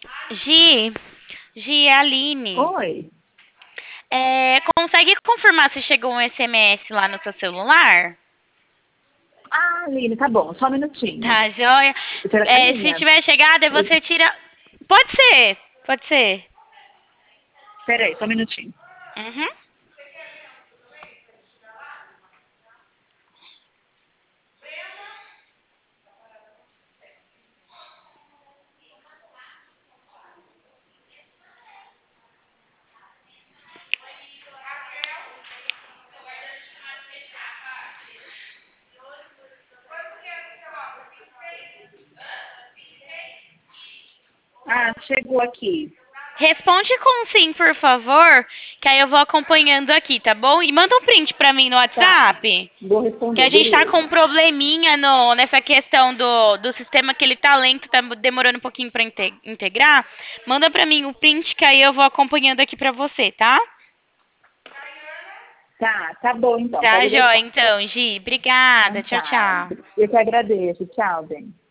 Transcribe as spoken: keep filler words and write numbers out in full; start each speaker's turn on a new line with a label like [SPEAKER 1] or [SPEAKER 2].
[SPEAKER 1] Gi, Gi, é a Aline.
[SPEAKER 2] Oi.
[SPEAKER 1] É, consegue confirmar se chegou um S M S lá no seu celular?
[SPEAKER 2] Ah, Aline, tá bom, só um minutinho.
[SPEAKER 1] Tá, joia?
[SPEAKER 2] Você é da
[SPEAKER 1] É, se
[SPEAKER 2] minha?
[SPEAKER 1] tiver chegado, aí você tira. Pode ser, pode ser.
[SPEAKER 2] Peraí, só um minutinho.
[SPEAKER 1] Uhum.
[SPEAKER 2] Ah, chegou aqui.
[SPEAKER 1] Responde com sim, por favor, que aí eu vou acompanhando aqui, tá bom? E manda um print pra mim no
[SPEAKER 2] Tá,
[SPEAKER 1] WhatsApp,
[SPEAKER 2] vou
[SPEAKER 1] que
[SPEAKER 2] responder,
[SPEAKER 1] a gente tá com um
[SPEAKER 2] beleza.
[SPEAKER 1] probleminha no, nessa questão do, do sistema que ele tá lento, tá demorando um pouquinho pra inte- integrar. Manda pra mim o print, que aí eu vou acompanhando aqui pra você, tá?
[SPEAKER 2] Tá, tá bom então,
[SPEAKER 1] Tá,
[SPEAKER 2] pode
[SPEAKER 1] joia,
[SPEAKER 2] deixar.
[SPEAKER 1] então, Gi. Obrigada.
[SPEAKER 2] Então
[SPEAKER 1] Tchau,
[SPEAKER 2] tá,
[SPEAKER 1] tchau.
[SPEAKER 2] eu que agradeço. Tchau, bem.